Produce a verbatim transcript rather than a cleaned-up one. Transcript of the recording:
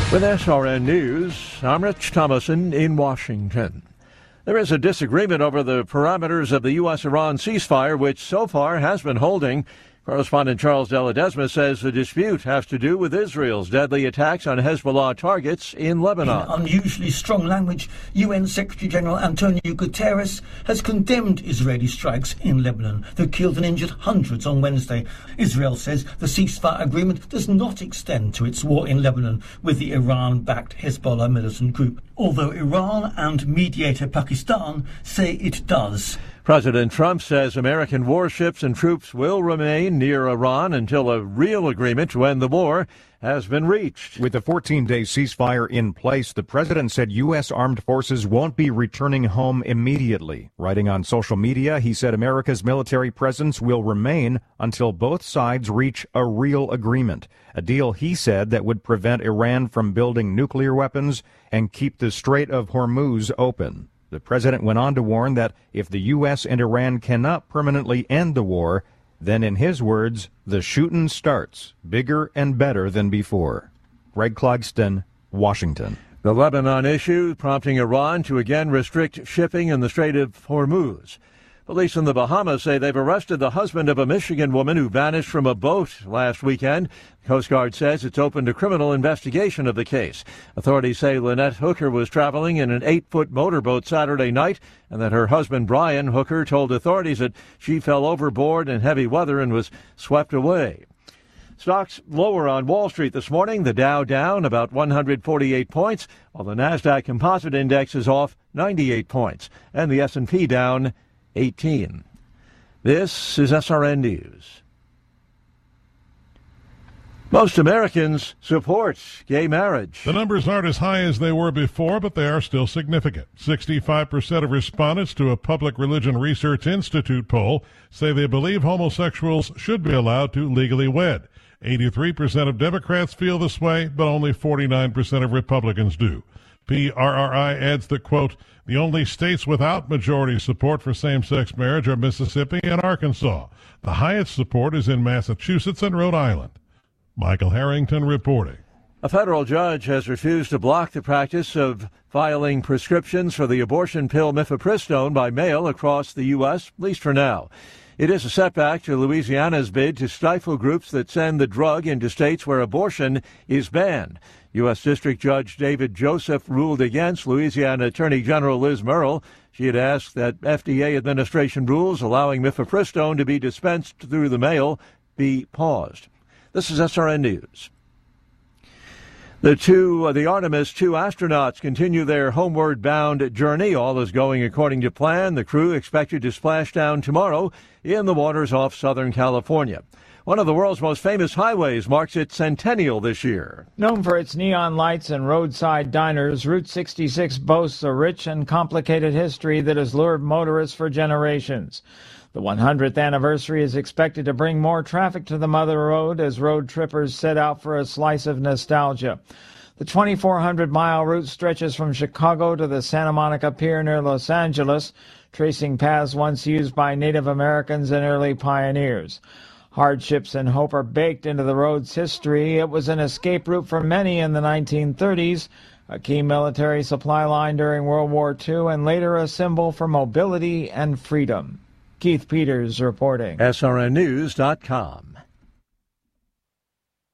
With S R N News, I'm Rich Thomason in Washington. There is a disagreement over the parameters of the U S Iran ceasefire, which so far has been holding. Correspondent Charles De La Desma says the dispute has to do with Israel's deadly attacks on Hezbollah targets in Lebanon. In unusually strong language, U N Secretary-General Antonio Guterres has condemned Israeli strikes in Lebanon that killed and injured hundreds on Wednesday. Israel says the ceasefire agreement does not extend to its war in Lebanon with the Iran-backed Hezbollah militant group, although Iran and mediator Pakistan say it does. President Trump says American warships and troops will remain near Iran until a real agreement to end the war has been reached. With the fourteen-day ceasefire in place, the president said U S armed forces won't be returning home immediately. Writing on social media, he said America's military presence will remain until both sides reach a real agreement, a deal he said that would prevent Iran from building nuclear weapons and keep the Strait of Hormuz open. The president went on to warn that if the U S and Iran cannot permanently end the war, then, in his words, the shootin' starts bigger and better than before. Greg Clugston, Washington. The Lebanon issue prompting Iran to again restrict shipping in the Strait of Hormuz. Police in the Bahamas say they've arrested the husband of a Michigan woman who vanished from a boat last weekend. The Coast Guard says it's opened a criminal investigation of the case. Authorities say Lynette Hooker was traveling in an eight-foot motorboat Saturday night and that her husband, Brian Hooker, told authorities that she fell overboard in heavy weather and was swept away. Stocks lower on Wall Street this morning. The Dow down about one hundred forty-eight points, while the NASDAQ Composite Index is off ninety-eight points, and the S and P down eighteen. This is S R N News. Most Americans support gay marriage. The numbers aren't as high as they were before, but they are still significant. sixty-five percent of respondents to a Public Religion Research Institute poll say they believe homosexuals should be allowed to legally wed. eighty-three percent of Democrats feel this way, but only forty-nine percent of Republicans do. P R R I adds that, quote, the only states without majority support for same-sex marriage are Mississippi and Arkansas. The highest support is in Massachusetts and Rhode Island. Michael Harrington reporting. A federal judge has refused to block the practice of filing prescriptions for the abortion pill mifepristone by mail across the U S, at least for now. It is a setback to Louisiana's bid to stifle groups that send the drug into states where abortion is banned. U S. District Judge David Joseph ruled against Louisiana Attorney General Liz Murrill. She had asked that F D A administration rules allowing mifepristone to be dispensed through the mail be paused. This is S R N News. The two, uh, the Artemis two astronauts continue their homeward-bound journey. All is going according to plan. The crew expected to splash down tomorrow in the waters off Southern California. One of the world's most famous highways marks its centennial this year. Known for its neon lights and roadside diners, Route sixty-six boasts a rich and complicated history that has lured motorists for generations. The one hundredth anniversary is expected to bring more traffic to the Mother Road as road trippers set out for a slice of nostalgia. The twenty-four hundred mile route stretches from Chicago to the Santa Monica Pier near Los Angeles, tracing paths once used by Native Americans and early pioneers. Hardships and hope are baked into the road's history. It was an escape route for many in the nineteen thirties, a key military supply line during World War Two, and later a symbol for mobility and freedom. Keith Peters reporting. S R N News dot com.